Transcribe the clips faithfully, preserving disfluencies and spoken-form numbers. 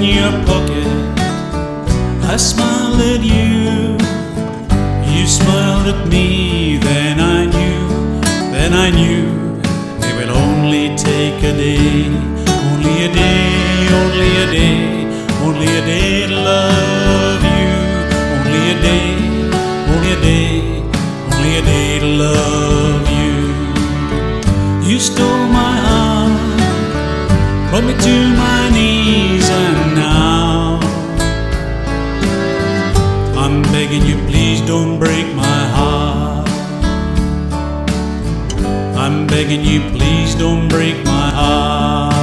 in your pocket. I smiled at you, you smiled at me. Then I knew, then I knew it would only take a day, only a day, only a day, only a day to love you. Only a day, only a day, only a day to love you. You stole my heart, brought me to my knees, and now I'm begging you, please don't break my heart. I'm begging you, please don't break my heart.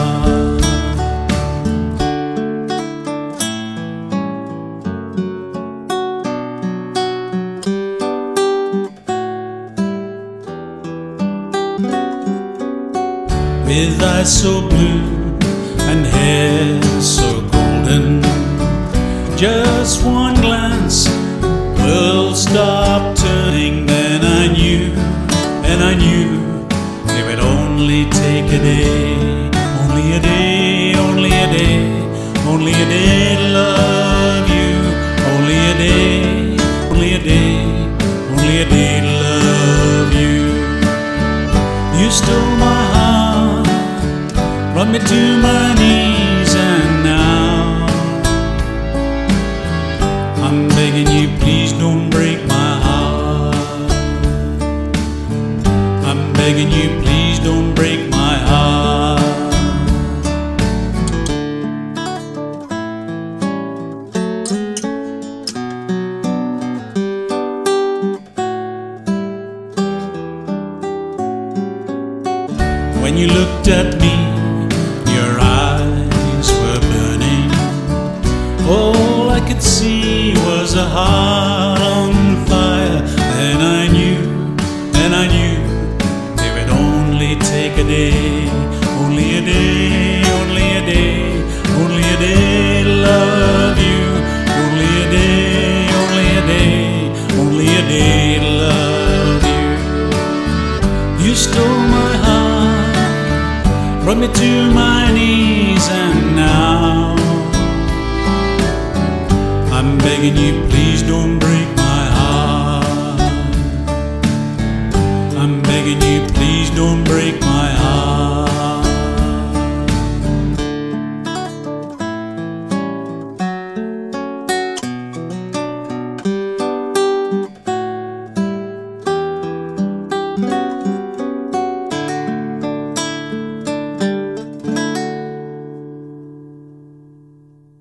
With eyes so blue and hair so golden, just one glance will stop turning. Then I knew, and I knew it would only take a day, only a day, only a day, only a day to love you. Only a day, only a day, only a day to love you. You stole my heart, brought me to my knees, and now I'm begging you, please don't break my heart. I'm begging you, please don't break my heart. When you looked at me, your eyes were burning. All I could see was a heart on fire. Then I knew, then I knew it would only take a day, only a day, only a day, only a day to love you. Only a day, only a day, only a day to love you. You stole my heart, brought me to my knees, and now I'm begging you, please